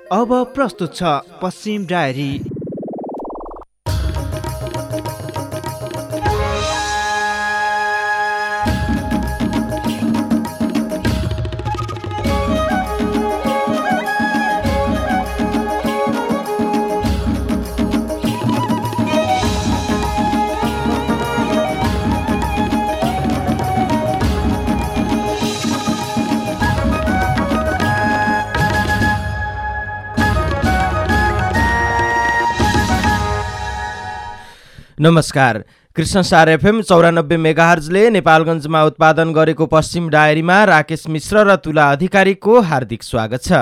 अब प्रस्तुत छ पश्चिम डायरी। नमस्कार। कृष्णसार एफएम 94 मेगाहर्जले नेपालगञ्जमा उत्पादन गरेको पश्चिम डायरीमा राकेश मिश्र र तुला अधिकारीको हार्दिक स्वागत छ।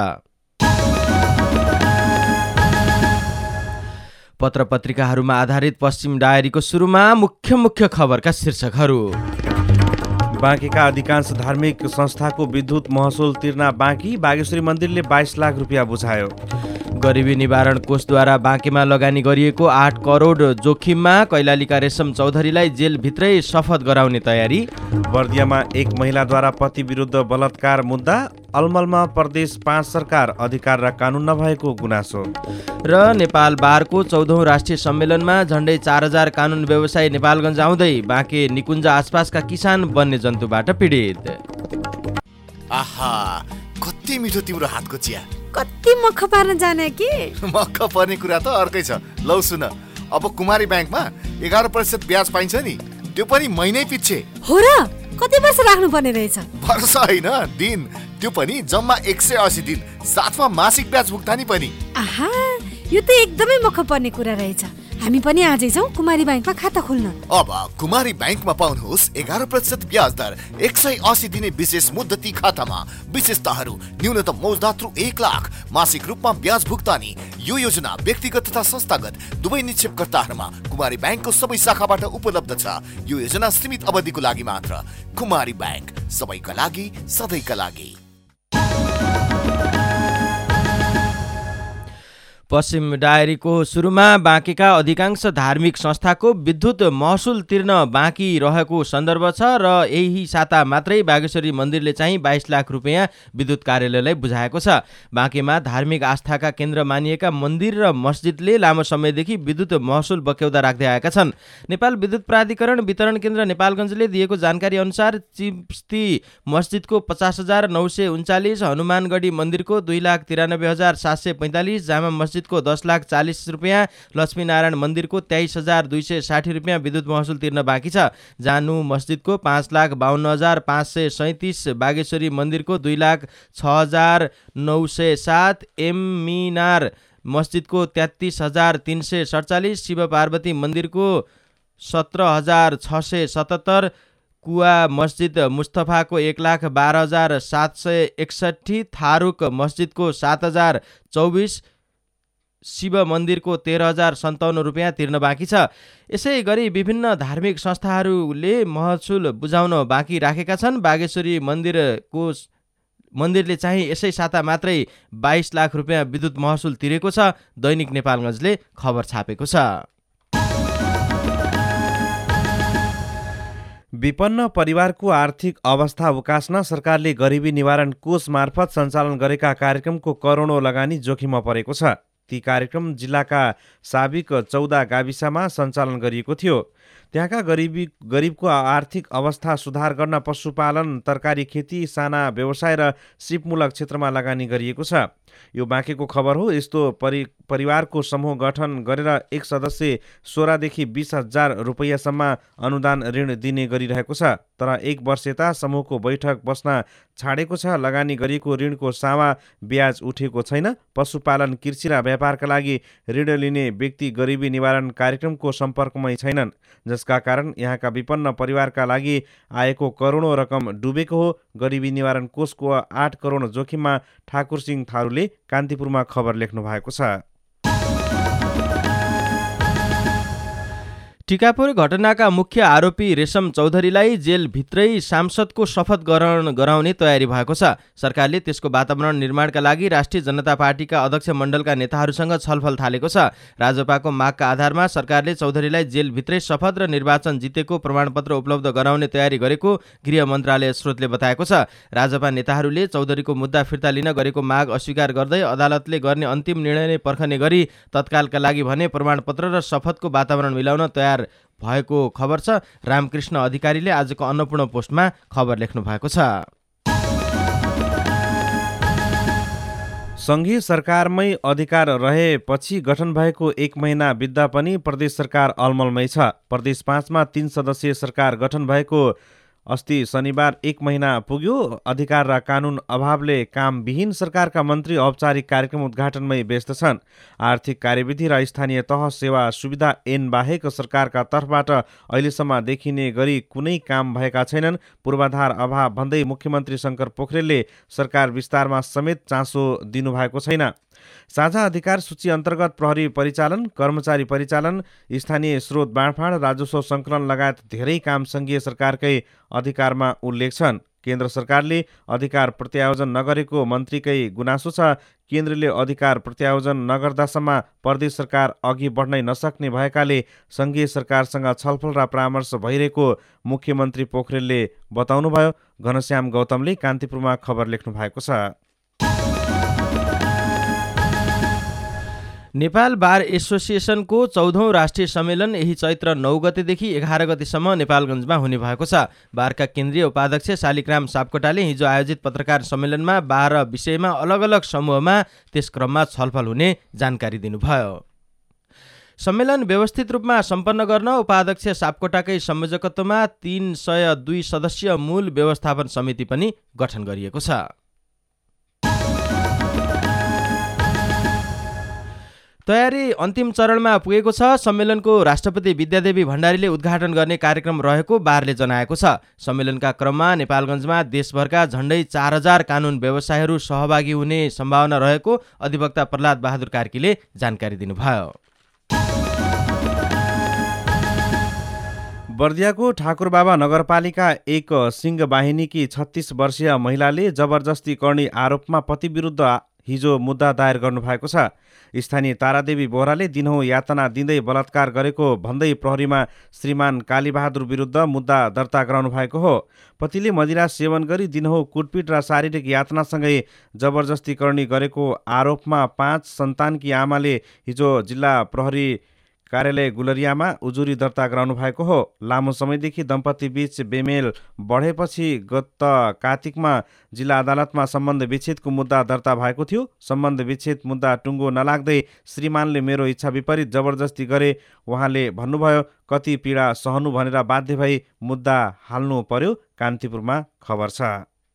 पत्र पत्रिकाहरूमा आधारित पश्चिम डायरीको सुरुमा मुख्य खबरका शीर्षकहरू। बाँकीका अधिकांश धार्मिक संस्थाको विद्युत महसुल तिर्न बाँकी, बागेश्वरी मन्दिरले 22 लाख रुपियाँ बुझायो। गरिबी निवारण कोषद्वारा बाँकीमा लगानी गरिएको 8 करोड जोखिममा कैलालीका रेशम चौधरीलाई जेलभित्रै शपथ गराउने तयारी। बर्दियामा एक महिलाद्वारा पति विरुद्ध बलात्कार मुद्दा, अलमलमा प्रदेश 5 सरकार अधिकार र कानुन नभएको गुनासो। र नेपाल बारको 14औं राष्ट्रिय सम्मेलनमा झण्डै 4000 कानुन व्यवसायी नेपालगञ्ज आउँदै, बाँके निकुञ्ज आसपासका किसान वन्यजन्तुबाट पीडित। आहा, कति मिठो तिम्रो हातको चिया। कति मख पार्न जाने कि? मख पर्ने कुरा त अर्कै छ। लौ सुन, अब कुमारी ब्याङ्कमा 11% ब्याज पाइन्छ नि, त्यो पनि महिनै पछि। हो र? कति वर्ष राख्नु पर्ने रहेछ? वर्ष होइन, दिन। त्यो पनि जम्मा 180 दिन, साथमा मासिक ब्याज भुक्तानी पनि। आहा, यो त एकदमै मख पर्ने कुरा रहेछ। हामी पनि आजै जाउँ कुमारी ब्याङ्कमा खाता खोल्न। अब कुमारी ब्याङ्कमा पाउनुहोस् 11% ब्याज दर, 180 दिने विशेष मुद्दती खातामा विशेषताहरू, न्यूनतम मौजदात्रु 1 लाख, मासिक रूपमा ब्याज भुक्तानी। यो योजना व्यक्तिगत तथा संस्थागत दुवै निक्षेपकर्ताहरूमा कुमारी ब्याङ्कको सबै शाखाबाट उपलब्ध छ। यो योजना सीमित अवधिको लागि मात्र। कुमारी ब्याङ्क, सबैका लागि, सधैँका लागि। पश्चिम डायरीको सुरुमा बाँकीका अधिकांश धार्मिक संस्थाको विद्युत महसुल तिर्न बाँकी रहेको सन्दर्भ छ र यही साता मात्रै बागेश्वरी मन्दिरले चाहिँ 22 लाख रुपियाँ विद्युत कार्यालयलाई बुझाएको छ। बाँकीमा धार्मिक आस्थाका केन्द्र मानिएका मन्दिर र मस्जिदले लामो समयदेखि विद्युत महसुल बक्यौदा राख्दै आएका छन्। नेपाल विद्युत प्राधिकरण वितरण केन्द्र नेपालगञ्जले दिएको जानकारी अनुसार चिस्ती मस्जिदको 50,939, हनुमानगढी मन्दिरको 2,93,745, जामा मस्जिदको 10,40,00 रुपियाँ, लक्ष्मीनारायण मन्दिरको 23,260 रुपियाँ विद्युत महसुल तिर्न बाँकी छ। जानु मस्जिदको 5,52,537, बागेश्वरी मन्दिरको 2,06,907, एम मिनार मस्जिदको 33,347, शिव पार्वती मन्दिरको 17,677, कुवा मस्जिद मुस्तफाको 1,12,761, थारुक मस्जिदको 7,024, शिव मन्दिरको 13,057 रुपियाँ तिर्न बाँकी छ। यसै गरी विभिन्न धार्मिक संस्थाहरूले महसुल बुझाउन बाँकी राखेका छन्। बागेश्वरी मन्दिरले चाहिँ यसै साता मात्रै 22 लाख रुपियाँ विद्युत महसुल तिरेको छ। दैनिक नेपालगञ्जले खबर छापेको छ। विपन्न परिवारको आर्थिक अवस्था उकास्न सरकारले गरिबी निवारण कोष मार्फत सञ्चालन गरेका कार्यक्रमको करोडौं लगानी जोखिममा परेको छ। ती कार्यक्रम जिल्लाका साबिक 14 गाविसमा सञ्चालन गरिएको थियो। त्यहाँका गरिबको आर्थिक अवस्था सुधार गर्न पशुपालन, तरकारी खेती, साना व्यवसाय र सिपमूलक क्षेत्रमा लगानी गरिएको छ। यो बाँकेको खबर हो। यस्तो परिवारको समूह गठन गरेर एक सदस्य 16 देखि 20,000 रुपैयाँसम्म अनुदान ऋण दिने गरिरहेको छ। तर एक वर्ष यता समूहको बैठक बस्न छाडेको छ। लगानी गरिएको ऋणको सामा ब्याज उठेको छैन। पशुपालन, कृषि र व्यापारका लागि ऋण लिने व्यक्ति गरिबी निवारण कार्यक्रमको सम्पर्कमै छैनन्, जसका कारण यहाँका विपन्न परिवारका लागि आएको करोडौं रकम डुबेको हो। गरिबी निवारण कोषको 8 करोड जोखिममा ठाकुर सिंह थारूले कान्तिपुरमा खबर लेख्नु भएको छ। टिकापुर घटनाका मुख्य आरोपी रेशम चौधरीलाई जेलभित्रै सांसदको शपथ ग्रहण गराउने तयारी भएको छ। सरकारले त्यसको वातावरण निर्माणका लागि राष्ट्रिय जनता पार्टीका अध्यक्ष मण्डलका नेताहरूसँग छलफल थालेको छ। राजपाको मागका आधारमा सरकारले चौधरीलाई जेलभित्रै शपथ र निर्वाचन जितेको प्रमाणपत्र उपलब्ध गराउने तयारी गरेको गृह मन्त्रालय स्रोतले बताएको छ। राजपा नेताहरूले चौधरीको मुद्दा फिर्ता लिन गरेको माग अस्वीकार गर्दै अदालतले गर्ने अन्तिम निर्णय नै पर्खने गरी तत्कालका लागि भने प्रमाणपत्र र शपथको वातावरण मिलाउन तयार भएको खबर छ। रामकृष्ण अधिकारीले आजको अन्नपूर्ण पोस्टमा खबर लेख्नु भएको छ। सङ्घीय सरकारमै अधिकार रहेपछि गठन भएको 1 महिना बित्दा पनि प्रदेश सरकार अलमलमै छ। प्रदेश 5 मा 3 सदस्यीय सरकार गठन भएको अस्ति शनिबार 1 महिना पुग्यो। अधिकार र कानुन अभावले कामविहीन सरकारका मन्त्री औपचारिक कार्यक्रम उद्घाटनमै व्यस्त छन्। आर्थिक कार्यविधि र स्थानीय तह सेवा सुविधा ऐन बाहेक सरकारका तर्फबाट अहिलेसम्म देखिने गरी कुनै काम भएका छैनन्। पूर्वाधार अभाव भन्दै मुख्यमन्त्री शङ्कर पोखरेलले सरकार विस्तारमा समेत चासो दिनुभएको छैन। साझा अधिकार सूची अन्तर्गत प्रहरी परिचालन, कर्मचारी परिचालन, स्थानीय स्रोत बाँडफाँड, राजस्व सङ्कलन लगायत धेरै काम सङ्घीय सरकारकै अधिकारमा उल्लेख छन्। केन्द्र सरकारले अधिकार प्रत्यायोजन नगरेको मन्त्रीकै गुनासो छ। केन्द्रले अधिकार प्रत्यायोजन नगर्दासम्म प्रदेश सरकार अघि बढ्नै नसक्ने भएकाले सङ्घीय सरकारसँग छलफल र परामर्श भइरहेको मुख्यमन्त्री पोखरेलले बताउनुभयो। घनश्याम गौतमले कान्तिपुरमा खबर लेख्नु भएको छ। नेपाल बार एसोसिएसनको 14औं राष्ट्रिय सम्मेलन यही चैत्र 9 गतेदेखि 11 गतेसम्म नेपालगञ्जमा हुने भएको छ। बारका केन्द्रीय उपाध्यक्ष शालिग्राम सापकोटाले हिजो आयोजित पत्रकार सम्मेलनमा 12 विषयमा अलग अलग समूहमा त्यस क्रममा छलफल हुने जानकारी दिनुभयो। सम्मेलन व्यवस्थित रूपमा सम्पन्न गर्न उपाध्यक्ष सापकोटाकै संयोजकत्वमा 302 सदस्यीय मूल व्यवस्थापन समिति पनि गठन गरिएको छ। तयारी अन्तिम चरणमा पुगेको छ। सम्मेलनको राष्ट्रपति विद्यादेवी भण्डारीले उद्घाटन गर्ने कार्यक्रम रहेको बारले जनाएको छ। सम्मेलनका क्रममा नेपालगञ्जमा देशभरका झण्डै 4000 कानुन व्यवसायहरू सहभागी हुने सम्भावना रहेको अधिवक्ता प्रहलाद बहादुर कार्कीले जानकारी दिनुभयो। बर्दियाको ठाकुरबाबा नगरपालिका 1 सिंह बाहिनीकी 36 वर्षीय महिलाले जबरजस्ती गर्ने आरोपमा पति विरुद्ध हिजो मुद्दा दायर गर्नुभएको छ। स्थानीय तारादेवी बोहराले दिनहुँ यातना दिँदै बलात्कार गरेको भन्दै प्रहरीमा श्रीमान कालीबहादुर विरुद्ध मुद्दा दर्ता गराउनु भएको हो। पतिले मदिरा सेवन गरी दिनहुँ कुटपिट र शारीरिक यातनासँगै जबरजस्ती करणी गरेको आरोपमा 5 सन्तानकी आमाले हिजो जिल्ला प्रहरी कार्यालय गुलरियामा उजुरी दर्ता गराउनु भएको हो। लामो समयदेखि दम्पति बीच बेमेल बढेपछि गत कार्तिकमा जिल्ला अदालतमा सम्बन्ध विच्छेदको मुद्दा दर्ता भएको थियो। सम्बन्ध विच्छेद मुद्दा टुङ्गो नलाग्दै श्रीमानले मेरो इच्छा विपरीत जबरजस्ती गरे। उहाँले भन्नुभयो, कति पीडा सहनु भनेर बाध्य भई मुद्दा हाल्नु पर्यो। कान्तिपुरमा खबर छ।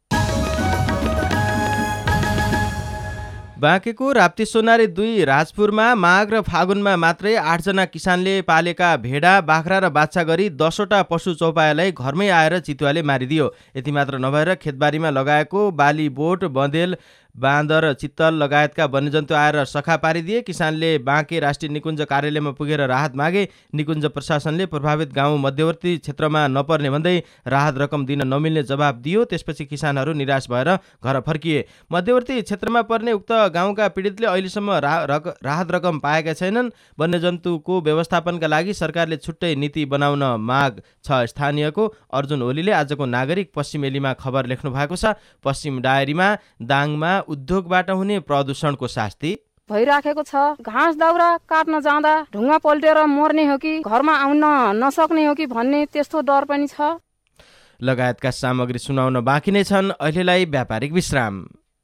बाँकेको राप्ती सोनारी 2 राजपुरमा माघ र फागुनमा मात्रै 8 जना किसानले पालेका भेडा, बाख्रा र बाछा गरी 10 वटा पशु चौपायालाई घरमै आएर चितुवाले मारिदियो। यति मात्र नभएर खेतबारीमा लगाएको बाली, बोट, बँदेल, बाँदर, चित्तल लगायतका वन्यजन्तु आएर सखा पारिदिए। किसानले बाँके राष्ट्रिय निकुञ्ज कार्यालयमा पुगेर राहत मागे। निकुञ्ज प्रशासनले प्रभावित गाउँ मध्यवर्ती क्षेत्रमा नपर्ने भन्दै राहत रकम दिन नमिल्ने जवाब दियो। त्यसपछि किसानहरू निराश भएर घर फर्किए। मध्यवर्ती क्षेत्रमा पर्ने उक्त गाउँका पीडितले अहिलेसम्म राहत रकम पाएका छैनन्। वन्यजन्तुको व्यवस्थापनका लागि सरकारले छुट्टै नीति बनाउन माग छ। स्थानीयको अर्जुन ओलीले आजको नागरिक पश्चिमेलीमा खबर लेख्नु भएको छ। पश्चिम डायरीमा दाङमा उद्योगबाट हुने प्रदूषणको शास्ति भइराखेको छ। घाँस दाउरा काट्न जाँदा ढुङ्गा पल्टेर मर्ने हो कि घरमा आउन नसक्ने हो कि भन्ने त्यस्तो डर पनि छ। लगायतका सामग्री सुनाउन बाँकी नै छन्। अहिलेलाई व्यापारिक विश्राम।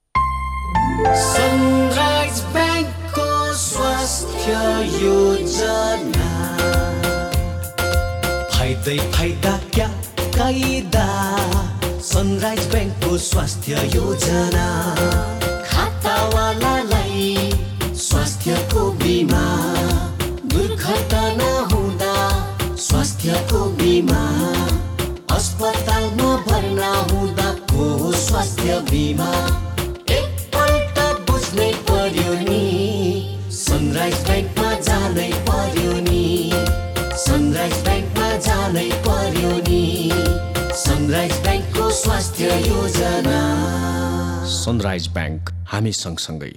सनराइज बैंकको स्वास्थ्य योजना, फाइदा क्या कायदा। सनराइज बैंकको स्वास्थ्य योजना, खातावालालाई स्वास्थ्यको बिमा, दुर्घटना हुँदा स्वास्थ्यको बिमा, अस्पतालमा भर्ना हुँदाको स्वास्थ्य बिमा, एकपल्ट बुझ्नै पर्यो नि। सनराइज बैंकमा जानै पर्यो नि। सनराइज सनराइज बैंक, हामी सँगसँगै।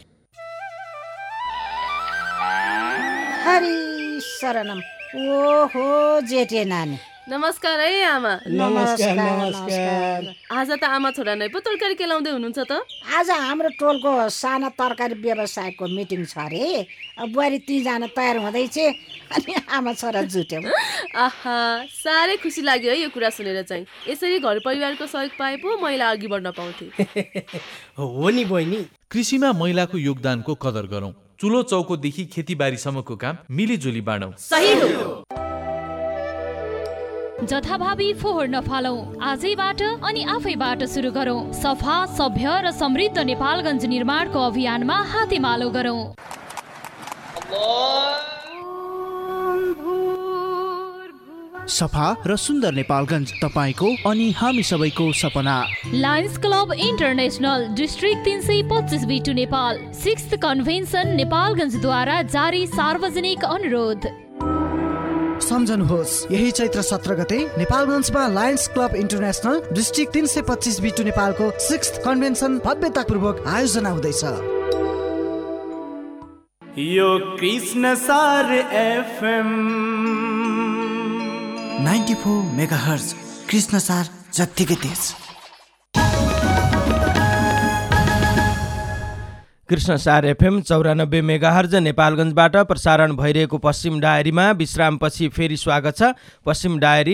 हरि शरणम। ओहो जेठे नानी। नमस्कार है आमा। नमस्कार। आज त आमा छोरा नै पो तरकारी केलाउँदै हुनुहुन्छ त? आज हाम्रो टोलको साना तरकारी व्यवसायको मिटिङ छ अरे। बुहारी ती जान तयार हुँदैछ अनि आमा छोरा जुट्यौँ। आहा, साह्रै खुसी लाग्यो है यो कुरा सुनेर चाहिँ। यसरी घर परिवारको सहयोग पाए पो महिला अघि बढ्न पाउँथे। हो नि बहिनी। कृषिमा महिलाको योगदानको कदर गरौँ। चुलो चौकोदेखि खेतीबारीसम्मको काम मिलिजुली बाँडौँ। सही हो। जथाभावी फोहोर नफालौं। आजैबाट अनि आफैबाट सुरु गरौं। सफा, सभ्य र समृद्ध नेपालगञ्ज निर्माणको अभियानमा हातेमालो गरौं। सफा र सुन्दर नेपालगञ्ज तपाईको अनि हामी सबैको सपना। Lions club international district 325 B two Nepal 6th convention नेपालगञ्जद्वारा जारी सार्वजनिक अनुरोध। सम्झनुहोस्, यही चैत्र 17 गते नेपालगञ्जमा Lions club international district 325 B two नेपालको 6th कन्भेन्सन भव्यतापूर्वक आयोजना हुँदैछ। यो कृष्ण सार एफएम 94 मेगाहर्ज, कृष्ण सार जत्तिकै तेज। कृष्णसार एफएम 94 मेगाहर्ज नेपालगञ्जबाट प्रसारण भइरहेको पश्चिम डायरीमा विश्रामपछि फेरि स्वागत छ। पश्चिम डायरी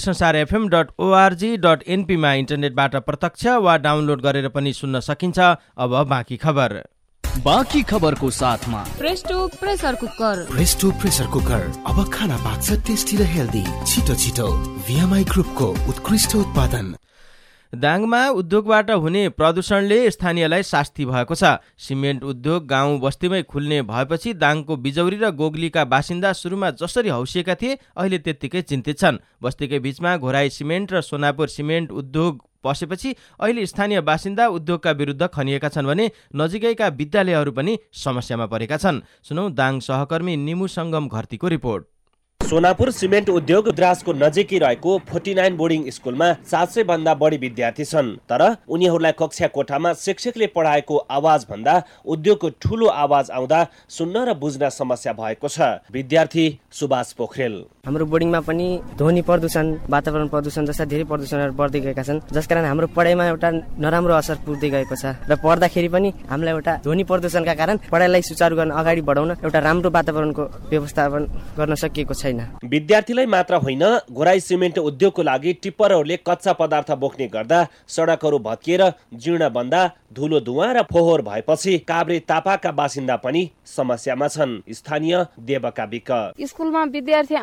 कृष्णसारfm.org.np मा इन्टरनेटबाट प्रत्यक्ष वा डाउनलोड गरेर पनि सुन्न सकिन्छ। अब बाँकी खबर। बाँकी खबरको साथमा Presto pressure cooker. Presto pressure cooker अब खाना पाक्छ टेस्टी र हेल्दी। छिटो छिटो VMI ग्रुपको उत्कृष्ट उत्पादन। दाङमा उद्योगबाट हुने प्रदूषणले स्थानीयलाई शास्ति भएको छ। सिमेन्ट उद्योग गाउँ बस्तीमै खुल्ने भएपछि दाङको बिजौरी र गोगलीका बासिन्दा सुरुमा जसरी हौसिएका थिए अहिले त्यत्तिकै चिन्तित छन्। बस्तीकै बीचमा घोराई सिमेन्ट र सोनापुर सिमेन्ट उद्योग पसेपछि अहिले स्थानीय बासिन्दा उद्योगका विरुद्ध खनिएका छन् भने नजिकैका विद्यालयहरू पनि समस्यामा परेका छन्। सुनौ दाङ सहकर्मी निमु सङ्गम घरतीको रिपोर्ट। सोनापुर सिमेन्ट उद्योग द्रासको नजिकै रहेको 49 बोर्डिङ स्कुलमा 700 भन्दा बढी विद्यार्थी छन्। तर उनीहरूलाई कक्षा कोठामा शिक्षकले पढाएको आवाज भन्दा उद्योगको ठूलो आवाज आउँदा सुन्न र बुझ्न समस्या भएको छ। विद्यार्थी सुभाष पोखरेल। हाम्रो बोर्डिङमा पनि ध्वनि प्रदूषण, वातावरण प्रदूषण जस्ता धेरै प्रदूषणहरू बढ्दै गएका छन्, जसकारण हाम्रो पढाइमा एउटा नराम्रो असर पुग्दै गएको छ र पढ्दाखेरि पनि हामीलाई एउटा ध्वनि प्रदूषणका कारण पढाइलाई सुचारू गर्न अगाडि बढाउन एउटा राम्रो वातावरणको व्यवस्थापन गर्न सकिएको छैन। विद्यार्थीलाई मात्र होइन, घोराई सिमेन्ट उद्योगको लागि टिप्परहरूले कच्चा पदार्थ बोक्ने गर्दा सडकहरू भत्किएर जीर्ण बन्दा धुलो धुवा र फोहोर भएपछि काभ्रे तापाका बासिन्दा पनि समस्यामा छन्। स्थानीय देवका विक। स्कुलमा विद्यार्थी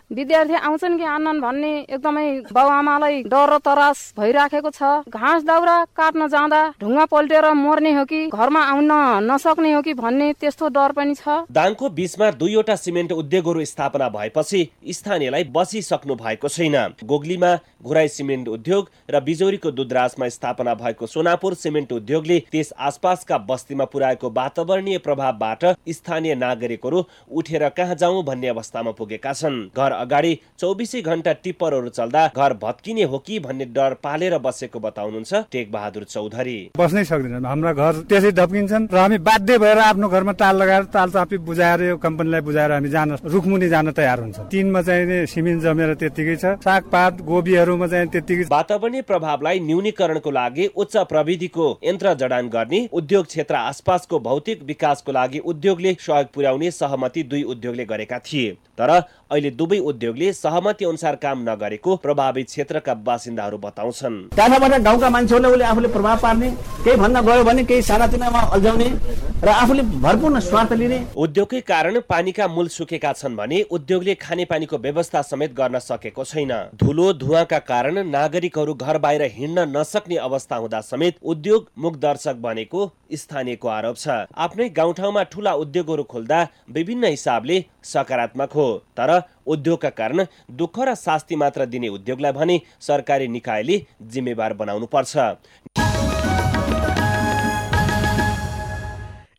आउँछन् कि आनन् भन्ने एकदमै बाउआमालाई डर र तरास भइराखेको छ। घाँस दाउरा काट्न जाँदा ढुङ्गा पल्टेर मर्ने हो कि घरमा आउन नसक्ने हो कि भन्ने त्यस्तो डर पनि छ। दाङको बीचमा 2वटा सिमेन्ट उद्योगहरू स्थापना भएपछि स्थानीयलाई बसिसक्नु भएको छैन। गोगलीमा घोराई सिमेन्ट उद्योग र बिजौरीको दुधराजमा स्थापना भएको सोनापुर सिमेन्ट उद्योगले त्यस आसपासका बस्तीमा पुर्याएको वातावरणीय प्रभावबाट स्थानीय नागरिकहरू उठेर कहाँ जाउँ भन्ने अवस्थामा पुगेका छन्। घर अगाडि 24 घण्टा टिप्परहरू चल्दा घर भत्किने हो कि भन्ने डर पालेर बसेको बताउनुहुन्छ टेक बहादुर चौधरी। बस्नै सक्दैनन्, हाम्रा घर त्यसै धप्किन्छन् र हामी बाध्य भएर आफ्नो घरमा ताल लगाएर ताल चापी बुझाएर यो कम्पनीलाई बुझाएर हामी जान रुखमुनि जान तयार हुन्छ। तीनमा चाहिँ सिमेन्ट जमेर त्यतिकै छ, सागपात गोबीहरूमा चाहिँ त्यतिकै। वातावरणीय प्रभावलाई न्यूनीकरणको लागि उच्च प्रविधिको यन्त्र जडान गर्ने, उद्योग क्षेत्र आसपासको भौतिक विकासको लागि उद्योगले सहयोग पुर्याउने सहमति 2 उद्योगले गरेका थिए। तर अहिले दुवै उद्योगले सहमति अनुसार काम नगरेको प्रभावित क्षेत्रका बासिन्दाहरू बताउँछन्। टाढाबाट गाउँका मान्छेहरूले आफूले प्रभाव पार्ने, केही भन्न गयो भने केही सानातिनामा अल्झाउने र आफूले भरपूर्ण स्वार्थ लिने। उद्योगकै कारण पानीका मूल सुकेका छन् भने उद्योगले खानेपानीको व्यवस्था समेत गर्न सकेको छैन। धुलो धुवाका कारण नागरिकहरू घर बाहिर हिँड्न नसक्ने अवस्था हुँदा समेत उद्योग मुखदर्शक बनेको स्थानीयको आरोप छ। आफ्नै गाउँठाउँमा ठूला उद्योगहरू खोल्दा विभिन्न हिसाबले सकारात्मक हो, तर उद्योगका कारण दुःख र शास्ति मात्र दिने उद्योगलाई भने सरकारी निकायले जिम्मेवार बनाउनु पर्छ।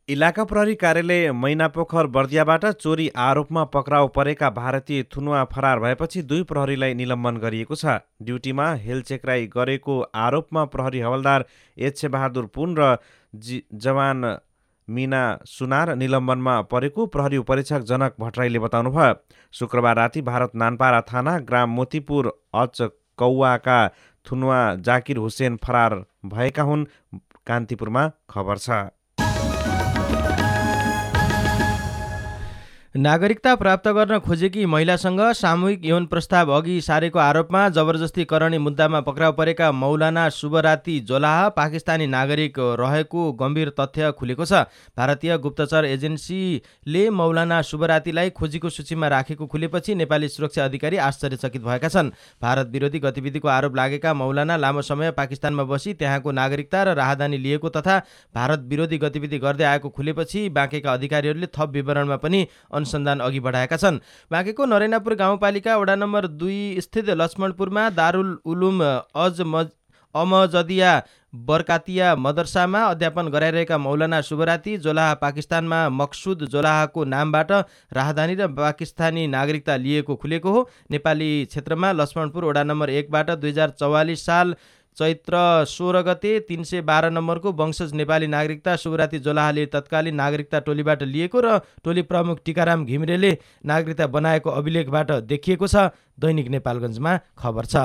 इलाका प्रहरी कार्यालय मैनापोखर बर्दियाबाट चोरी आरोपमा पक्राउ परेका भारतीय थुनुवा फरार भएपछि 2 प्रहरीलाई निलम्बन गरिएको छ। ड्युटीमा हेलचेक्राई गरेको आरोपमा प्रहरी हवलदार एच बहादुर पुन र जवान मीना सुनार निलम्बनमा परेको प्रहरी उपरीक्षक जनक भट्टराईले बताउनुभयो। शुक्रबार राति भारत नानपारा थाना ग्राम मोतीपुर अच कौवाका थुनुवा जाकिर हुसेन फरार भएका हुन्। कान्तिपुरमा खबर छ। नागरिकता प्राप्त गर्न खोजेकी महिलासँग सामूहिक यौन प्रस्ताव अघि सारेको आरोपमा जबरजस्ती करने मुद्दामा पक्राउ परेका मौलाना शुभराती जोलाहा पाकिस्तानी नागरिक रहेको गम्भीर तथ्य खुलेको छ। भारतीय गुप्तचर एजेन्सीले मौलाना शुभरातीलाई खोजीको सूचीमा राखेको खुलेपछि नेपाली सुरक्षा अधिकारी आश्चर्यचकित भएका छन्। भारत विरोधी गतिविधिको आरोप लागेका मौलाना लामो समय पाकिस्तानमा बसी त्यहाँको नागरिकता र राहदानी लिएको तथा भारत विरोधी गतिविधि गर्दै आएको खुलेपछि बाँकेका अधिकारीहरूले थप विवरणमा पनि अनुसन्धान अघि बढाएका छन्। बाँकेको नरेनापुर गाउँपालिका वडा नम्बर 2 स्थित लक्ष्मणपुरमा दारुल उलुम अमजदिया बरकातिया मदरसामा अध्यापन गराइरहेका मौलाना शुभराती जोलाहा पाकिस्तानमा मकसुद जोलाहाको नामबाट राहदानी र पाकिस्तानी नागरिकता लिएको खुलेको हो। नेपाली क्षेत्रमा लक्ष्मणपुर वडा नम्बर 1 बाट 2044 साल चैत्र 16 गते 312 नम्बरको वंशज नेपाली नागरिकता शुभराती जोलाहाले तत्कालीन नागरिकता टोलीबाट लिएको र टोली प्रमुख टिकाराम घिमिरेले नागरिकता बनाएको अभिलेखबाट देखिएको छ। दैनिक नेपालगञ्जमा खबर छ।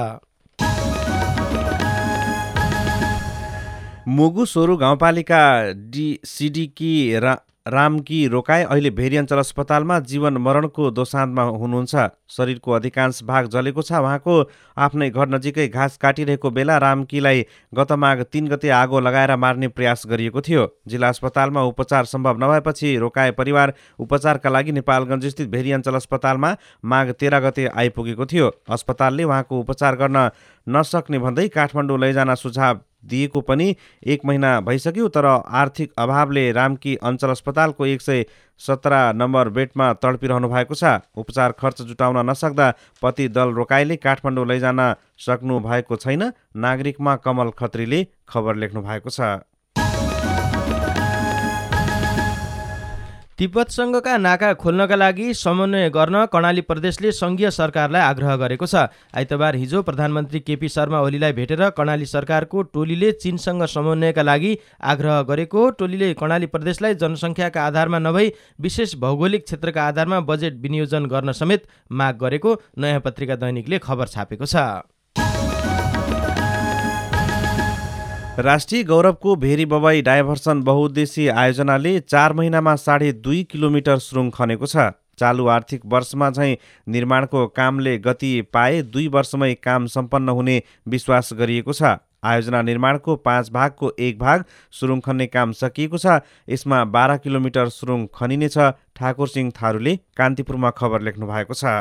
मुगु सोरु गाउँपालिका सिडिकी रामकी रोकाए अहिले भेरी अञ्चल अस्पतालमा जीवन मरणको दोसान्धमा हुनुहुन्छ। शरीरको अधिकांश भाग जलेको छ। उहाँको आफ्नै घर नजिकै घाँस काटिरहेको बेला रामकीलाई गत माघ 3 गते आगो लगाएर मार्ने प्रयास गरिएको थियो। जिल्ला अस्पतालमा उपचार सम्भव नभएपछि रोकाए परिवार उपचारका लागि नेपालगञ्ज स्थित भेरी अञ्चल अस्पतालमा माघ 13 गते आइपुगेको थियो। अस्पतालले उहाँको उपचार गर्न नसक्ने भन्दै काठमाडौँ लैजान सुझाव दिएको पनि 1 महिना भइसक्यो। तर आर्थिक अभावले रामकी अञ्चल अस्पतालको 117 नम्बर बेडमा तडपिरहनु भएको छ। उपचार खर्च जुटाउन नसक्दा पति दल रोकाइले काठमाडौँ लैजान सक्नु भएको छैन। नागरिकमा कमल खत्रीले खबर लेख्नु भएको छ। तिब्बतसँगका नाका खोल्नका लागि समन्वय गर्न कर्णाली प्रदेशले सङ्घीय सरकारलाई आग्रह गरेको छ। आइतबार हिजो प्रधानमन्त्री केपी शर्मा ओलीलाई भेटेर कर्णाली सरकारको टोलीले चीनसँग समन्वयका लागि आग्रह गरेको हो। टोलीले कर्णाली प्रदेशलाई जनसङ्ख्याका आधारमा नभई विशेष भौगोलिक क्षेत्रका आधारमा बजेट विनियोजन गर्न समेत माग गरेको नयाँ पत्रिका दैनिकले खबर छापेको छ। राष्ट्रिय गौरवको भेरी बबाई डाइभर्सन बहुउद्देश्यीय आयोजनाले 4 महिनामा 2.5 किलोमिटर सुरुङ खनेको छ। चालु आर्थिक वर्षमा चाहिँ निर्माणको कामले गति पाए 2 वर्षमै काम सम्पन्न हुने विश्वास गरिएको छ। आयोजना निर्माणको 5 भागको 1 भाग सुरुङ खन्ने काम सकिएको छ। यसमा 12 किलोमिटर सुरुङ खनिनेछ। ठाकुर सिंह थारूले कान्तिपुरमा खबर लेख्नु भएको छ।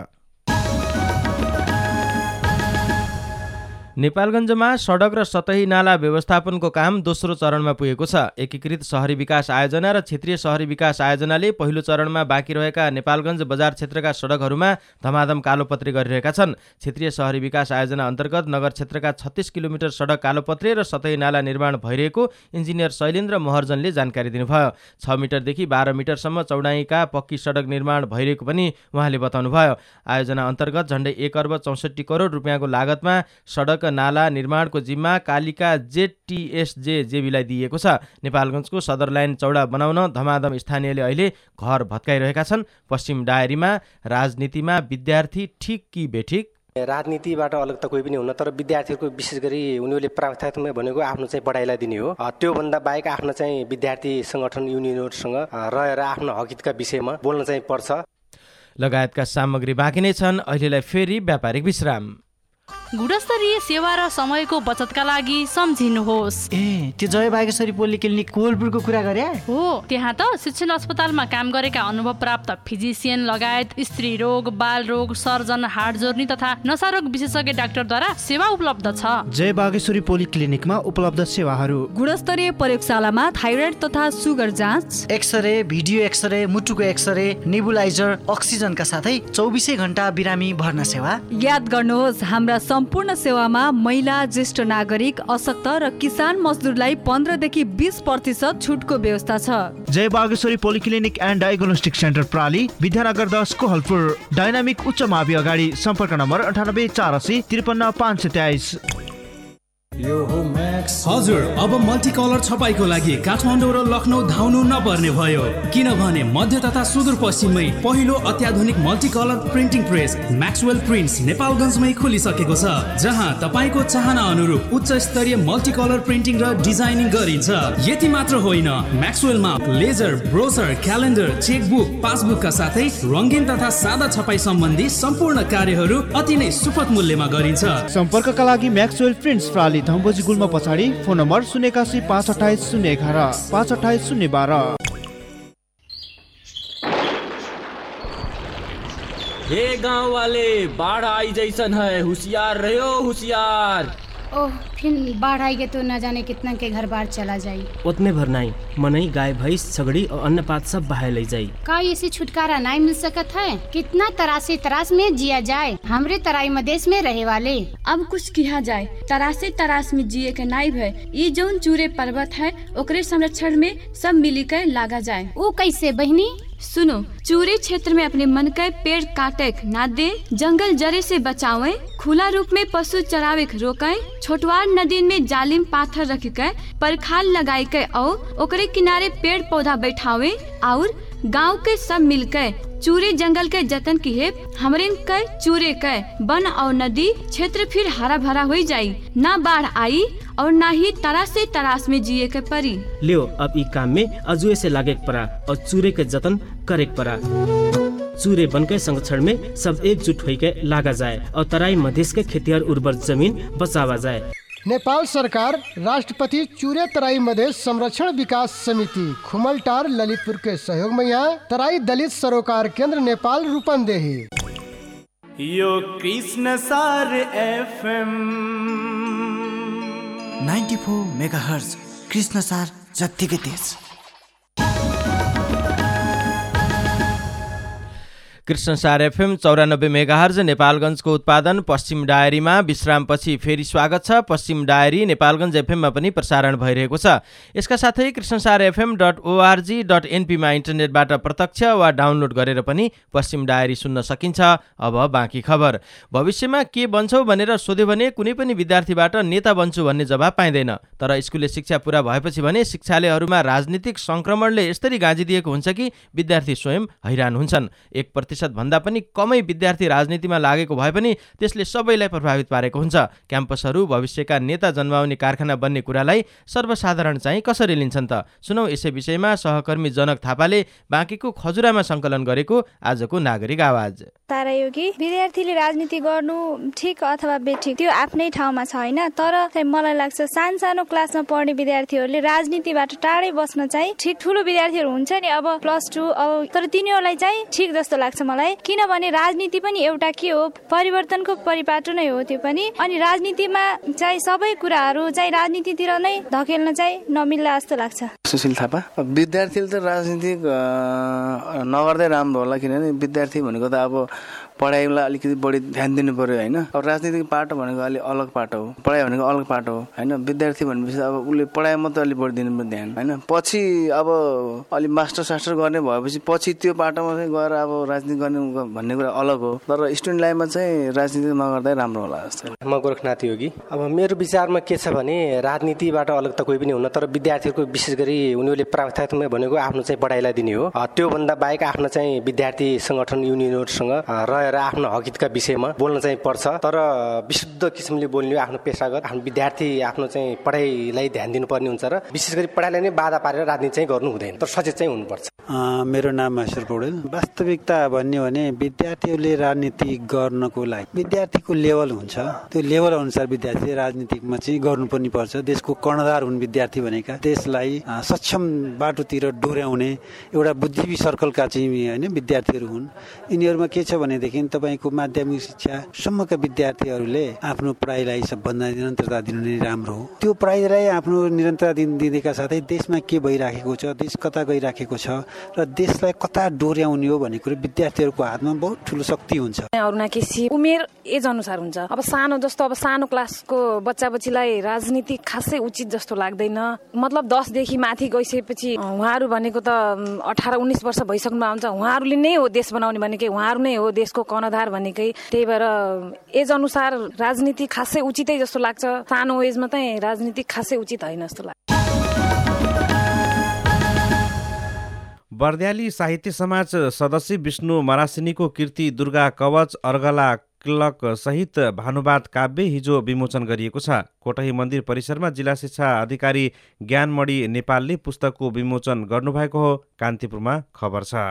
नेपालगञ्जमा सडक र सतही नाला व्यवस्थापनको काम दोस्रो चरणमा पुगेको छ। एकीकृत शहरी विकास आयोजना र क्षेत्रीय शहरी विकास आयोजनाले पहिलो चरणमा बाँकी रहेका नेपालगञ्ज बजार क्षेत्रका सडकहरूमा धमाधम कालोपत्रे गरिरहेका छन्। क्षेत्रीय शहरी विकास आयोजना अन्तर्गत नगर क्षेत्रका 36 किलोमिटर सडक कालोपत्रे र सतही नाला निर्माण भइरहेको इन्जिनियर शैलेन्द्र महर्जनले जानकारी दिनुभयो। 6 मिटरदेखि 12 मिटरसम्म चौडाइका पक्की सडक निर्माण भइरहेको पनि उहाँले बताउनुभयो। आयोजना अन्तर्गत झण्डै 1 अर्ब 64 करोड रुपियाँको लागतमा सडक नाला निर्माणको जिम्मा कालिका जेटीएसजे जेबीलाई दिइएको छ। नेपालगञ्जको सदर लाइन चौडा बनाउन धमाधम स्थानीयले अहिले घर भत्काइरहेका छन्। पश्चिम डायरीमा राजनीतिमा विद्यार्थी ठिक कि बेठिक? राजनीतिबाट अलग त कोही पनि हुन्न, तर विद्यार्थीहरूको विशेष गरी उनीहरूले प्राथमिकता भनेको आफ्नो चाहिँ पढाइलाई दिने हो। त्योभन्दा बाहेक आफ्नो चाहिँ विद्यार्थी सङ्गठन युनियनहरूसँग रहेर आफ्नो हकितका विषयमा बोल्न चाहिँ पर्छ। लगायतका सामग्री बाँकी नै छन्। अहिलेलाई फेरि व्यापारिक विश्राम। गुणस्तरीय सेवा र समयको बचतका लागि सम्झिनुहोस्। त्यो जय बागेश्वरी पोलिक्लिनिक कोलपुरको कुरा गरे हो। त्यहाँ त शिक्षण अस्पतालमा काम गरेका अनुभव प्राप्त फिजिसियन लगायत स्त्री रोग, बाल रोग, सर्जन, हाड जोर्नी तथा नसारोग विशेषज्ञ डाक्टरद्वारा सेवा उपलब्ध छ। जय बागेश्वरी पोलिक्लिनिकमा उपलब्ध सेवाहरू: गुणस्तरीय प्रयोगशालामा थाइरोइड तथा सुगर जाँच, एक्सरे, भिडियो एक्सरे, मुटुको एक्सरे, नेबुलाइजर, अक्सिजनका साथै 24 घण्टा बिरामी भर्ना सेवा। याद गर्नुहोस्, हाम्रा सम्पूर्ण सेवामा महिला, ज्येष्ठ नागरिक, अशक्त र किसान मजदुरलाई 15 देखि 20% छुटको व्यवस्था छ। Jai Bageshwari polyclinic and diagnostic centre प्राली, विद्यानगर 10 कोहलपुर। डाइनामिक उच्च मावि अगाडि, सम्पर्क नम्बर 98 480 53 523। हजुर, अब मल्टिकलर छपाईको लागि काठमाडौँ र लखनऊ धाउनु नपर्ने भयो, किनभने मध्य तथा सुदूरपश्चिममै पहिलो अत्याधुनिक multicolour printing press Maxwell prints नेपालगञ्जमै खोलिसकेको छ, जहाँ तपाईँको चाहना अनुरूप उच्च स्तरीय मल्टिकलर प्रिन्टिङ र डिजाइनिङ गरिन्छ। यति मात्र होइन, म्याक्सवेलमा लेजर, ब्रोसर, क्यालेन्डर, चेकबुक, पासबुकका साथै रङ्गीन तथा सादा छपाई सम्बन्धी सम्पूर्ण कार्यहरू अति नै सुपथ मूल्यमा गरिन्छ। सम्पर्कका लागि म्याक्सवेल प्रिन्ट्स प्राली, धम्बोजी गुल्म पछाडि, फोन नम्बर 81 528 011 528 012। हे गांव वाले, बाढ़ आई जैसन है, होशियार रहो होशियार। ओह, फिर बाढ़ आएगी तो न जाने कितना के घर बार चला जाई। उतने भर नहीं, मनई गाय भैंस छगड़ी और अन्न पात सब बहा ले जाई। का इसी छुटकारा नहीं मिल सकत है? कितना तरासे तरास में जिया जाए, हमरे तराई मदेश में रहे वाले। अब कुछ किया जाए, तरासे तरास में जिए के नाइब है। ये जौन चूरे पर्वत है ओकरे संरक्षण में सब मिली कर लागा जाए। वो कैसे बहनी? सुनो, चूरे क्षेत्र में अपने मन के पेड़ काटे ना दे, जंगल जरे से बचावे, खुला रूप में पशु चरावे रोके, छोटवार नदी में जालिम पाथर रख के परखाल लगाई के और ओकरे किनारे पेड़ पौधा बैठावे और गांव के सब मिलकर चूरे जंगल के जतन की है। हमरे के चूरे के वन और नदी क्षेत्र फिर हरा भरा हो जाई, ना बाढ़ आई और ना ही तरासे तरास में जिए के परी। लियो, अब ई काम में अजुए से लागे पड़ा और चूरे के जतन करे पड़ा। चूरे वन के संरक्षण में सब एकजुट होके लागा जाए और तराई मधेश के खेतिहर उर्वर जमीन बचावा जाए। नेपाल सरकार राष्ट्रपति चूरे तराई मधेश संरक्षण विकास समिति खुमलटार ललितपुर के सहयोग में यहाँ तराई दलित सरोकार केंद्र नेपाल रूपन्देही। यो कृष्ण सार FM 94 मेगाहर्ज कृष्ण सार जत्तिकै तेज। कृष्णसार FM 94 मेगाहर्ज नेपालगञ्जको उत्पादन पश्चिम डायरीमा विश्रामपछि फेरि स्वागत छ। पश्चिम डायरी नेपालगञ्ज एफएममा पनि प्रसारण भइरहेको छ। यसका साथै कृष्णसार FM.org.np मा इन्टरनेटबाट प्रत्यक्ष वा डाउनलोड गरेर पनि पश्चिम डायरी सुन्न सकिन्छ। अब बाँकी खबर। भविष्यमा के बन्छौ भनेर सोध्यो भने कुनै पनि विद्यार्थीबाट नेता बन्छु भन्ने जवाब पाइँदैन। तर स्कुले शिक्षा पूरा भएपछि भने शिक्षालयहरूमा राजनीतिक संक्रमणले यसरी गाँजिदिएको हुन्छ कि विद्यार्थी स्वयं हैरान हुन्छन्। 1% भन्दा पनि कमै विद्यार्थी राजनीतिमा लागेको भए पनि त्यसले सबैलाई प्रभावित पारेको हुन्छ। क्याम्पसहरू भविष्यका नेता जन्माउने कारखाना बन्ने कुरालाई सर्वसाधारण चाहिँ कसरी लिन्छन् त? सुनौ यसै विषयमा सहकर्मी जनक थापाले बाँकीको खजुरामा सङ्कलन गरेको आजको नागरिक आवाज। तारायोगी, विद्यार्थीले राजनीति गर्नु ठिक अथवा बेठिक त्यो आफ्नै ठाउँमा छ हैन, तर मलाई लाग्छ सानो क्लासमा पढ्ने विद्यार्थीहरूले राजनीतिबाट टाढै बस्न चाहिँ ठिक। ठुलो विद्यार्थीहरू हुन्छ नि अब +2 अब, तर तिनीहरूलाई चाहिँ ठिक जस्तो लाग्छ मलाई, किनभने राजनीति पनि एउटा के हो, परिवर्तनको परिपाटो नै हो त्यो पनि। अनि राजनीतिमा चाहिँ सबै कुराहरू चाहिँ राजनीतितिर नै धकेल्न चाहिँ नमिल्ला जस्तो लाग्छ। सुशील थापा, विद्यार्थीले त राजनीति नगर्दै राम्रो होला, किनभने विद्यार्थी भनेको त अब पढाइलाई अलिकति बढी ध्यान दिनु पर्यो हैन। अब राजनीतिक पाटो भनेको अलि अलग पाटो हो, पढाइ भनेको अलग पाटो हो हैन। विद्यार्थी भनेपछि अब उसले पढाइ मात्रै अलि बढी दिनु पर्यो ध्यान हैन। पछि अब अलि मास्टर सास्टर गर्ने भएपछि पछि त्यो पाटोमा चाहिँ गएर अब राजनीति गर्ने भन्ने कुरा अलग हो, तर स्टुडेन्ट लाइफमा चाहिँ राजनीति नगर्दै राम्रो होला जस्तो। म गोरखनाथ योगी। अब मेरो विचारमा के छ भने राजनीतिबाट अलग त कोही पनि हुन्न, तर विद्यार्थीहरूको विशेष गरी उनीहरूले प्राथमिकता भनेको आफ्नो चाहिँ पढाइलाई दिने हो। त्यो भन्दा बाहेक आफ्नो चाहिँ विद्यार्थी संगठन युनियनहरुसँग रहेर आफ्नो हकितका विषयमा बोल्न चाहिँ पर्छ, तर विशुद्ध किसिमले बोल्ने आफ्नो पेशागत आफ्नो विद्यार्थी आफ्नो चाहिँ पढाइलाई ध्यान दिनुपर्ने हुन्छ र विशेष गरी पढाइलाई नै बाधा पारेर राजनीति चाहिँ गर्नु हुँदैन, तर सचेत चाहिँ हुनुपर्छ। मेरो नाम महेश्वर पौडेल। वास्तविकता भन्ने भने विद्यार्थीहरूले राजनीति गर्नको लागि विद्यार्थीको लेभल हुन्छ, त्यो लेभल अनुसार विद्यार्थी राजनीतिमा चाहिँ गर्नुपर्ने पर्छ। देशको कर्णधार हुन् विद्यार्थी भनेका, देशलाई सक्षम बाटोतिर डोर्याउने एउटा बुद्धिजीवी सर्कलका चाहिँ होइन विद्यार्थीहरू हुन्। यिनीहरूमा के छ भनेदेखि तपाईँको माध्यमिक शिक्षासम्मका विद्यार्थीहरूले आफ्नो पढाइलाई सबभन्दा निरन्तरता दिनु नै राम्रो हो। त्यो पढाइलाई आफ्नो निरन्तरता दिँदैका साथै देशमा के भइराखेको छ, देश कता गइराखेको छ र देशलाई कता डोर्याउने हो भन्ने कुरो विद्यार्थीहरूको हातमा बहुत ठुलो शक्ति हुन्छ। अरुणा केसी उमेर एज अनुसार हुन्छ। अब सानो जस्तो अब सानो क्लासको बच्चा बच्चीलाई राजनीति खासै उचित जस्तो लाग्दैन। मतलब 10 देखि माथि गइसकेपछि उहाँहरू भनेको त 18-19 वर्ष भइसक्नु हुन्छ। उहाँहरूले नै हो देश बनाउने भनेकै, उहाँहरू नै हो देशको कर्णधार भनेकै। त्यही भएर एज अनुसार राजनीति खासै उचितै जस्तो लाग्छ। सानो एजमा चाहिँ राजनीति खासै उचित होइन जस्तो लाग्छ। बर्दियाली साहित्य समाज सदस्य विष्णु मरासिनीको कृति दुर्गा कवच अर्गला क्लक सहित भानुवाद काव्य हिजो विमोचन गरिएको छ। कोटही मन्दिर परिसरमा जिल्ला शिक्षा अधिकारी ज्ञानमणि नेपालले पुस्तकको विमोचन गर्नुभएको हो। कान्तिपुरमा खबर छ।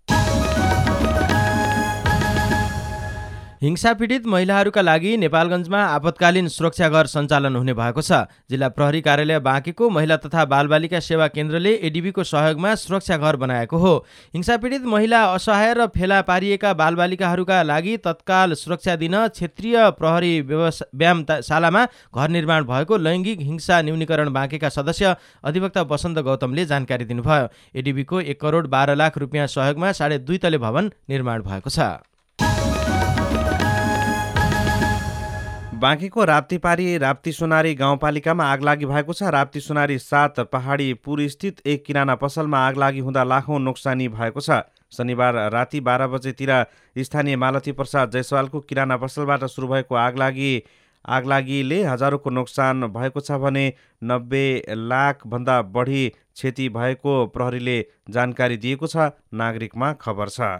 हिंसा पीडित महिलाहरूका लागि नेपालगञ्जमा आपतकालीन सुरक्षा घर सञ्चालन हुने भएको छ। जिल्ला प्रहरी कार्यालय बाँकेको महिला तथा बालबालिका सेवा केन्द्रले एडिबीको सहयोगमा सुरक्षा घर बनाएको हो। हिंसा पीडित महिला, असहाय र फेला पारिएका बालबालिकाहरूका लागि तत्काल सुरक्षा दिन क्षेत्रीय प्रहरी व्यायामशालामा घर निर्माण भएको लैङ्गिक हिंसा न्यूनीकरण बाँकेका सदस्य अधिवक्ता वसन्त गौतमले जानकारी दिनुभयो। एडिबीको 1 करोड 12 लाख रुपियाँ सहयोगमा 2.5 तले भवन निर्माण भएको छ। बाँकेको राप्तीपारी राप्ती सोनारी गाउँपालिकामा आगलागी भएको छ। राप्ती सोनारी 7 पहाडी पुर स्थित एक किराना पसलमा आगलागी हुँदा लाखौँ नोक्सानी भएको छ। शनिबार राति 12 बजेतिर स्थानीय मालती प्रसाद जयसवालको किराना पसलबाट सुरु भएको आगलागीले हजारौँको नोक्सान भएको छ भने 90 लाख भन्दा बढी क्षति भएको प्रहरीले जानकारी दिएको छ। नागरिकमा खबर छ।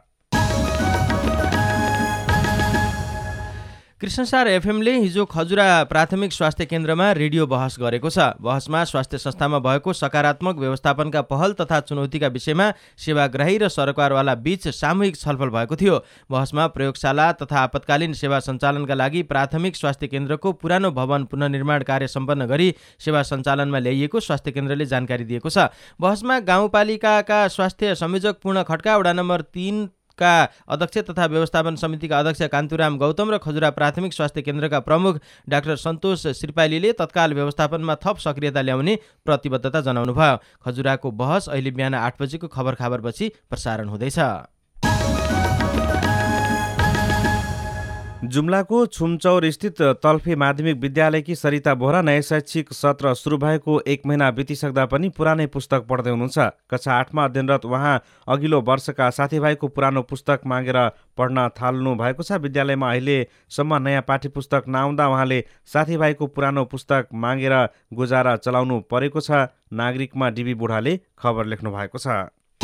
कृष्णसार एफएमले हिजो खजुरा प्राथमिक स्वास्थ्य केन्द्रमा रेडियो बहस गरेको छ। बहसमा स्वास्थ्य संस्थामा भएको सकारात्मक व्यवस्थापनका पहल तथा चुनौतीका विषयमा सेवाग्राही र सरकारवाला बीच सामूहिक छलफल भएको थियो। बहसमा प्रयोगशाला तथा आपतकालीन सेवा सञ्चालनका लागि प्राथमिक स्वास्थ्य केन्द्रको पुरानो भवन पुनर्निर्माण कार्य सम्पन्न गरी सेवा सञ्चालनमा ल्याइएको स्वास्थ्य केन्द्रले जानकारी दिएको छ। बहसमा गाउँपालिकाका स्वास्थ्य संयोजक पूर्ण खड्का, वडा नम्बर 3 का अध्यक्ष तथा व्यवस्थापन समितिका अध्यक्ष कान्तुराम गौतम र खजुरा प्राथमिक स्वास्थ्य केन्द्रका प्रमुख डाक्टर सन्तोष श्रीपालीले तत्काल व्यवस्थापनमा थप सक्रियता ल्याउने प्रतिबद्धता जनाउनुभयो। खजुराको बहस अहिले बिहान 8 बजेको खबरपछि प्रसारण हुँदैछ। जुम्लाको छुमचौर स्थित तल्फे माध्यमिक विद्यालयकी सरिता बोहरा नयाँ शैक्षिक सत्र सुरु भएको 1 महिना बितिसक्दा पनि पुरानै पुस्तक पढ्दै हुनुहुन्छ। कक्षा 8मा अध्ययनरत उहाँ अघिल्लो वर्षका साथीभाइको पुरानो पुस्तक मागेर पढ्न थाल्नु भएको छ। विद्यालयमा अहिलेसम्म नयाँ पाठ्य पुस्तक नआउँदा उहाँले साथीभाइको पुरानो पुस्तक मागेर गुजारा चलाउनु परेको छ। नागरिकमा डिबी बुढाले खबर लेख्नु भएको छ।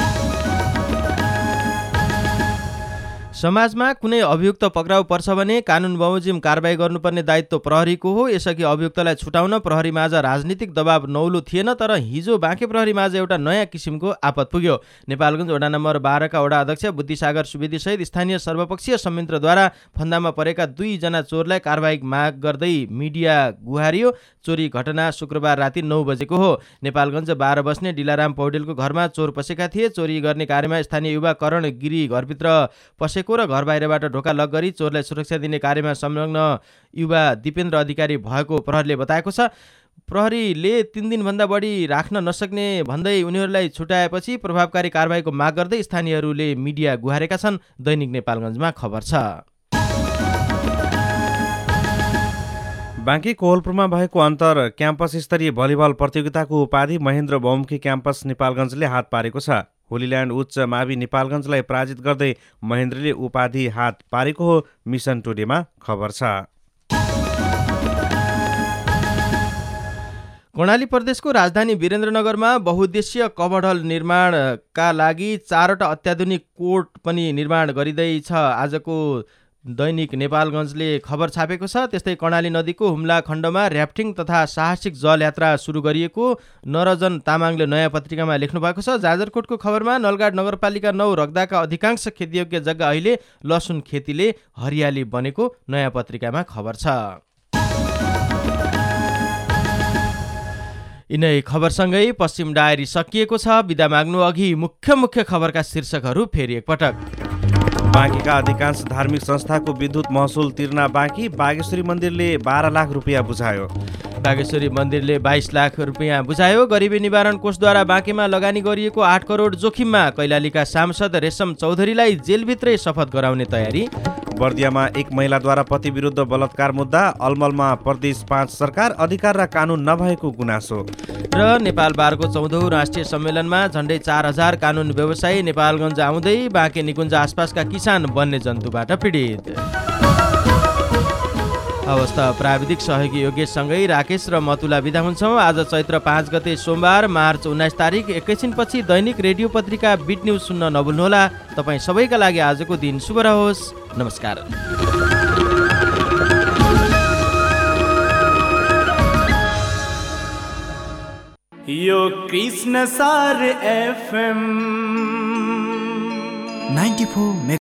समाजमा कुनै अभियुक्त पक्राउ पर्छ भने कानुन बमोजिम कारबाही गर्नुपर्ने दायित्व प्रहरीको हो। यसअघि अभियुक्तलाई छुटाउन प्रहरीमाझ राजनीतिक दबाव नौलो थिएन, तर हिजो बाँके प्रहरीमाझ एउटा नयाँ किसिमको आपत पुग्यो। नेपालगञ्ज वडा नम्बर 12 का वडा अध्यक्ष बुद्धिसागर सुवेदी सहित स्थानीय सर्वपक्षीय संयन्त्रद्वारा फन्दामा परेका 2 जना चोरलाई कारबाही माग गर्दै मिडिया गुहारियो। चोरी घटना शुक्रबार राति 9 बजेको हो। नेपालगञ्ज 12 बस्ने डिलाराम पौडेलको घरमा चोर पसेका थिए। चोरी गर्ने कार्यमा स्थानीय युवा करण गिरी घरभित्र पसेको र घर बाहिरबाट ढोका लक गरी चोरलाई सुरक्षा दिने कार्यमा संलग्न युवा दिपेन्द्र अधिकारी भएको प्रहरीले बताएको छ। प्रहरीले 3 दिनभन्दा बढी राख्न नसक्ने भन्दै उनीहरूलाई छुटाएपछि प्रभावकारी कारबाहीको माग गर्दै स्थानीयहरूले मिडिया गुहारेका छन्। दैनिक नेपालगञ्जमा खबर छ। बाँके कोहलपुरमा भएको अन्तर क्याम्पस स्तरीय भलिबल प्रतियोगिताको उपाधि महेन्द्र बहुमुखी क्याम्पस नेपालगञ्जले हात पारेको छ। होलील्यान्ड उच्च मावि नेपालगञ्जलाई पराजित गर्दै महेन्द्रले उपाधि हात पारेको हो। मिसन टुडेमा खबर छ। कर्णाली प्रदेशको राजधानी वीरेन्द्रनगरमा बहुउद्देश्य कभर हल निर्माणका लागि 4वटा अत्याधुनिक कोर्ट पनि निर्माण गरिँदैछ। आजको दैनिक नेपालगञ्जले खबर छापेको छ। त्यस्तै कर्णाली नदीको हुम्ला खण्डमा र्याफ्टिङ तथा साहसिक जल यात्रा सुरु गरिएको नरजन तामाङले नयाँ पत्रिकामा लेख्नु भएको छ। जाजरकोटको खबरमा नलगाड नगरपालिका 9 रग्दाका अधिकांश खेतीयोग्य जग्गा अहिले लसुन खेतीले हरियाली बनेको नयाँ पत्रिकामा खबर छ। यिनै खबरसँगै पश्चिम डायरी सकिएको छ। बिदा माग्नु अघि मुख्य खबरका शीर्षकहरू फेरि एकपटक। बाँकीका अधिकांश धार्मिक संस्थाको विद्युत महसुल तिर्न बाँकी, बागेश्वरी मन्दिरले 12 लाख रुपियाँ बुझायो। बागेश्वरी मन्दिरले 22 लाख रुपियाँ बुझायो। गरिबी निवारण कोषद्वारा बाँकीमा लगानी गरिएको 8 करोड जोखिममा, कैलालीका सांसद रेशम चौधरीलाई जेलभित्रै शपथ गराउने तयारी। बर्दियामा एक महिलाद्वारा पति विरुद्ध बलात्कार मुद्दा, अलमलमा प्रदेश 5 सरकार अधिकार र कानुन नभएको गुनासो। र नेपाल बारको 14औं राष्ट्रिय सम्मेलनमा झण्डै 4000 कानुन व्यवसायी नेपालगञ्ज आउँदै, बाँके निकुञ्ज आसपासका किसान वन्यजन्तुबाट पीडित। अवस्था प्राविधिक सहयोगी योगेशसँगै राकेश र मतुला बिदा हुन्छौँ। आज चैत्र 5 गते सोमबार, मार्च 19 तारिक। एकैछिनपछि दैनिक रेडियो पत्रिका बिट न्युज सुन्न नभुल्नुहोला। तपाईँ सबैका लागि आजको दिन शुभ रहोस्। नमस्कार। यो कृष्ण सार FM 94